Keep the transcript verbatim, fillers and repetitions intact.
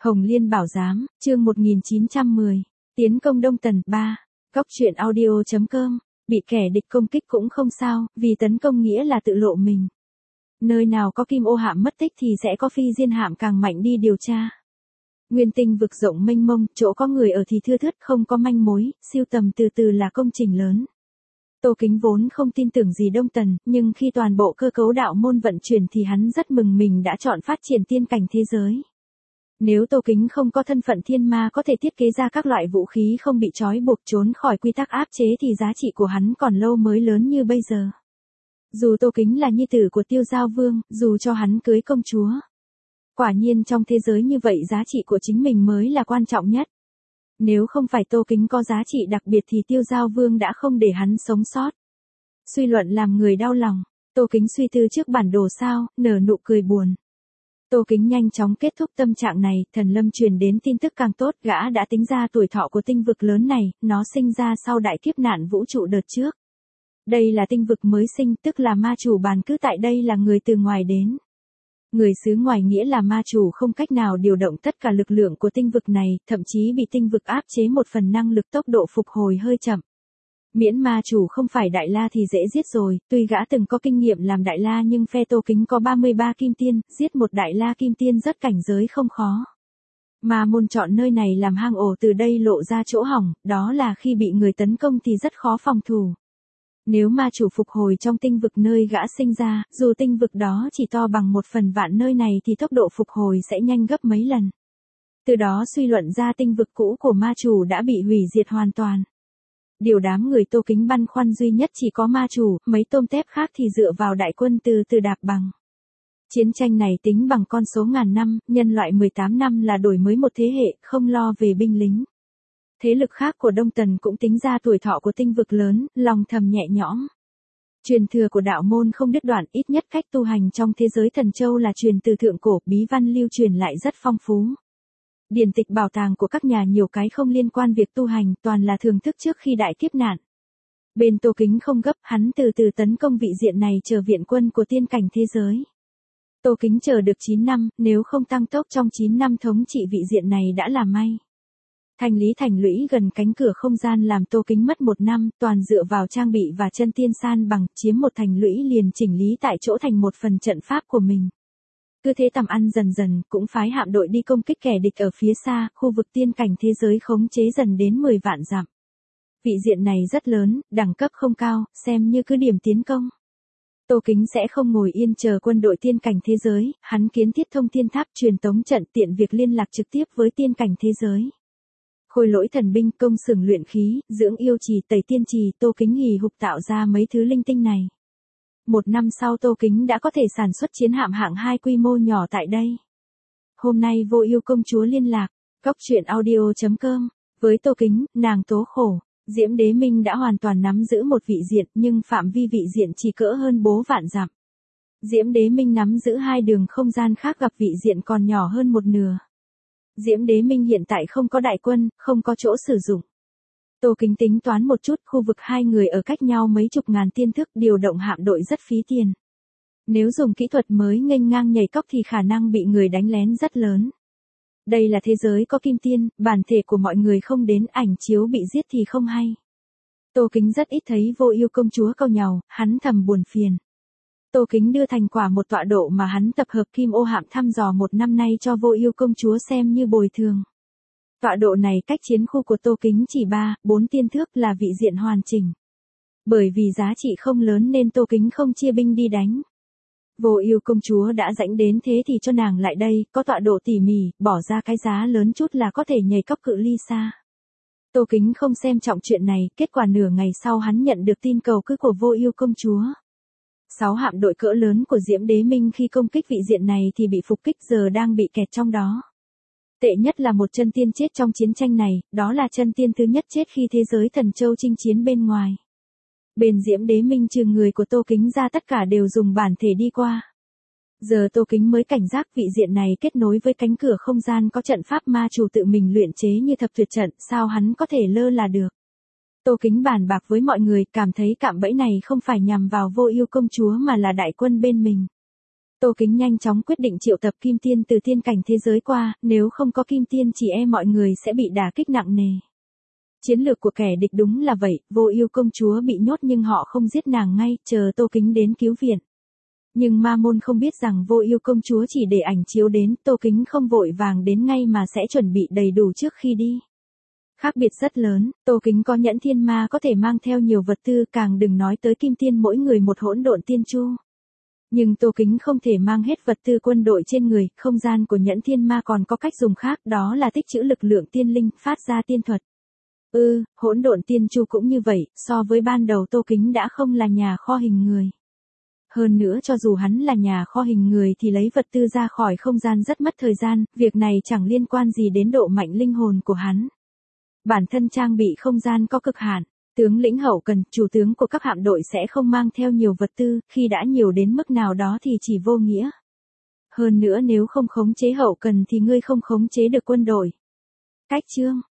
Hồng Liên Bảo Giám, chương một nghìn chín trăm mười. Tiến công Đông Tần, ba. Góc truyện audio chấm com. Bị kẻ địch công kích cũng không sao, vì tấn công nghĩa là tự lộ mình. Nơi nào có Kim Ô Hạm mất tích thì sẽ có Phi Diên Hạm càng mạnh đi điều tra. Nguyên tinh vực rộng mênh mông, chỗ có người ở thì thưa thớt không có manh mối, siêu tầm từ từ là công trình lớn. Tô Kính vốn không tin tưởng gì Đông Tần, nhưng khi toàn bộ cơ cấu đạo môn vận chuyển thì hắn rất mừng mình đã chọn phát triển tiên cảnh thế giới. Nếu Tô Kính không có thân phận thiên ma có thể thiết kế ra các loại vũ khí không bị trói buộc trốn khỏi quy tắc áp chế thì giá trị của hắn còn lâu mới lớn như bây giờ. Dù Tô Kính là nhi tử của Tiêu Giao Vương, dù cho hắn cưới công chúa. Quả nhiên trong thế giới như vậy giá trị của chính mình mới là quan trọng nhất. Nếu không phải Tô Kính có giá trị đặc biệt thì Tiêu Giao Vương đã không để hắn sống sót. Suy luận làm người đau lòng, Tô Kính suy tư trước bản đồ sao, nở nụ cười buồn. Tô Kính nhanh chóng kết thúc tâm trạng này, Thần Lâm truyền đến tin tức càng tốt, gã đã tính ra tuổi thọ của tinh vực lớn này, nó sinh ra sau đại kiếp nạn vũ trụ đợt trước. Đây là tinh vực mới sinh, tức là ma chủ bàn cư tại đây là người từ ngoài đến. Người xứ ngoài nghĩa là ma chủ không cách nào điều động tất cả lực lượng của tinh vực này, thậm chí bị tinh vực áp chế một phần năng lực, tốc độ phục hồi hơi chậm. Miễn ma chủ không phải Đại La thì dễ giết rồi, tuy gã từng có kinh nghiệm làm Đại La nhưng phe Tô Kính có ba mươi ba kim tiên, giết một Đại La kim tiên rất cảnh giới không khó. Mà môn chọn nơi này làm hang ổ từ đây lộ ra chỗ hỏng, đó là khi bị người tấn công thì rất khó phòng thủ. Nếu ma chủ phục hồi trong tinh vực nơi gã sinh ra, dù tinh vực đó chỉ to bằng một phần vạn nơi này thì tốc độ phục hồi sẽ nhanh gấp mấy lần. Từ đó suy luận ra tinh vực cũ của ma chủ đã bị hủy diệt hoàn toàn. Điều đám người Tô Kính băn khoăn duy nhất chỉ có ma chủ, mấy tôm tép khác thì dựa vào đại quân từ từ đạp bằng. Chiến tranh này tính bằng con số ngàn năm, nhân loại mười tám năm là đổi mới một thế hệ, không lo về binh lính. Thế lực khác của Đông Tần cũng tính ra tuổi thọ của tinh vực lớn, lòng thầm nhẹ nhõm. Truyền thừa của đạo môn không đứt đoạn, ít nhất cách tu hành trong thế giới Thần Châu là truyền từ thượng cổ, bí văn lưu truyền lại rất phong phú. Điển tịch bảo tàng của các nhà nhiều cái không liên quan việc tu hành, toàn là thưởng thức trước khi đại kiếp nạn. Bên Tô Kính không gấp, hắn từ từ tấn công vị diện này chờ viện quân của tiên cảnh thế giới. Tô Kính chờ được chín năm, nếu không tăng tốc trong chín năm thống trị vị diện này đã là may. Thành lý thành lũy gần cánh cửa không gian làm Tô Kính mất một năm, toàn dựa vào trang bị và chân tiên san bằng, chiếm một thành lũy liền chỉnh lý tại chỗ thành một phần trận pháp của mình. Cứ thế tầm ăn dần dần, cũng phái hạm đội đi công kích kẻ địch ở phía xa, khu vực tiên cảnh thế giới khống chế dần đến mười vạn dặm. Vị diện này rất lớn, đẳng cấp không cao, xem như cứ điểm tiến công. Tô Kính sẽ không ngồi yên chờ quân đội tiên cảnh thế giới, hắn kiến thiết thông thiên tháp truyền tống trận tiện việc liên lạc trực tiếp với tiên cảnh thế giới. Khôi lỗi thần binh, công xưởng luyện khí, dưỡng yêu trì, tẩy tiên trì, Tô Kính hì hục tạo ra mấy thứ linh tinh này. Một năm sau Tô Kính đã có thể sản xuất chiến hạm hạng hai quy mô nhỏ tại đây. Hôm nay Vô Ưu công chúa liên lạc, góc truyện audio chấm com, với Tô Kính, nàng tố khổ, Diễm Đế Minh đã hoàn toàn nắm giữ một vị diện nhưng phạm vi vị diện chỉ cỡ hơn bố vạn dặm. Diễm Đế Minh nắm giữ hai đường không gian khác gặp vị diện còn nhỏ hơn một nửa. Diễm Đế Minh hiện tại không có đại quân, không có chỗ sử dụng. Tô Kính tính toán một chút, khu vực hai người ở cách nhau mấy chục ngàn tiên thức, điều động hạm đội rất phí tiền. Nếu dùng kỹ thuật mới nghênh ngang nhảy cóc thì khả năng bị người đánh lén rất lớn. Đây là thế giới có kim tiên, bản thể của mọi người không đến, ảnh chiếu bị giết thì không hay. Tô Kính rất ít thấy Vô Ưu công chúa cau nhàu, hắn thầm buồn phiền. Tô Kính đưa thành quả một tọa độ mà hắn tập hợp Kim Ô Hạm thăm dò một năm nay cho Vô Ưu công chúa xem như bồi thường. Tọa độ này cách chiến khu của Tô Kính chỉ ba, bốn tiên thước là vị diện hoàn chỉnh. Bởi vì giá trị không lớn nên Tô Kính không chia binh đi đánh. Vô Ưu công chúa đã rãnh đến thế thì cho nàng lại đây, có tọa độ tỉ mỉ, bỏ ra cái giá lớn chút là có thể nhảy cóc cự ly xa. Tô Kính không xem trọng chuyện này, kết quả nửa ngày sau hắn nhận được tin cầu cứu của Vô Ưu công chúa. Sáu hạm đội cỡ lớn của Diễm Đế Minh khi công kích vị diện này thì bị phục kích, giờ đang bị kẹt trong đó. Tệ nhất là một chân tiên chết trong chiến tranh này, đó là chân tiên thứ nhất chết khi thế giới Thần Châu chinh chiến bên ngoài. Bên Diễm Đế Minh trừ người của Tô Kính ra tất cả đều dùng bản thể đi qua. Giờ Tô Kính mới cảnh giác vị diện này kết nối với cánh cửa không gian có trận pháp ma chủ tự mình luyện chế như thập tuyệt trận, sao hắn có thể lơ là được. Tô Kính bàn bạc với mọi người, cảm thấy cạm bẫy này không phải nhằm vào Vô Ưu công chúa mà là đại quân bên mình. Tô Kính nhanh chóng quyết định triệu tập kim tiên từ tiên cảnh thế giới qua, nếu không có kim tiên chỉ e mọi người sẽ bị đả kích nặng nề. Chiến lược của kẻ địch đúng là vậy, Vô Ưu công chúa bị nhốt nhưng họ không giết nàng ngay, chờ Tô Kính đến cứu viện. Nhưng Ma Môn không biết rằng Vô Ưu công chúa chỉ để ảnh chiếu đến, Tô Kính không vội vàng đến ngay mà sẽ chuẩn bị đầy đủ trước khi đi. Khác biệt rất lớn, Tô Kính có nhẫn thiên ma có thể mang theo nhiều vật tư, càng đừng nói tới kim tiên mỗi người một hỗn độn tiên chu. Nhưng Tô Kính không thể mang hết vật tư quân đội trên người, không gian của nhẫn thiên ma còn có cách dùng khác, đó là tích trữ lực lượng tiên linh, phát ra tiên thuật. Ừ, hỗn độn tiên chu cũng như vậy, so với ban đầu Tô Kính đã không là nhà kho hình người. Hơn nữa cho dù hắn là nhà kho hình người thì lấy vật tư ra khỏi không gian rất mất thời gian, việc này chẳng liên quan gì đến độ mạnh linh hồn của hắn. Bản thân trang bị không gian có cực hạn, tướng lĩnh hậu cần, chủ tướng của các hạm đội sẽ không mang theo nhiều vật tư, khi đã nhiều đến mức nào đó thì chỉ vô nghĩa. Hơn nữa nếu không khống chế hậu cần thì ngươi không khống chế được quân đội. Cách chương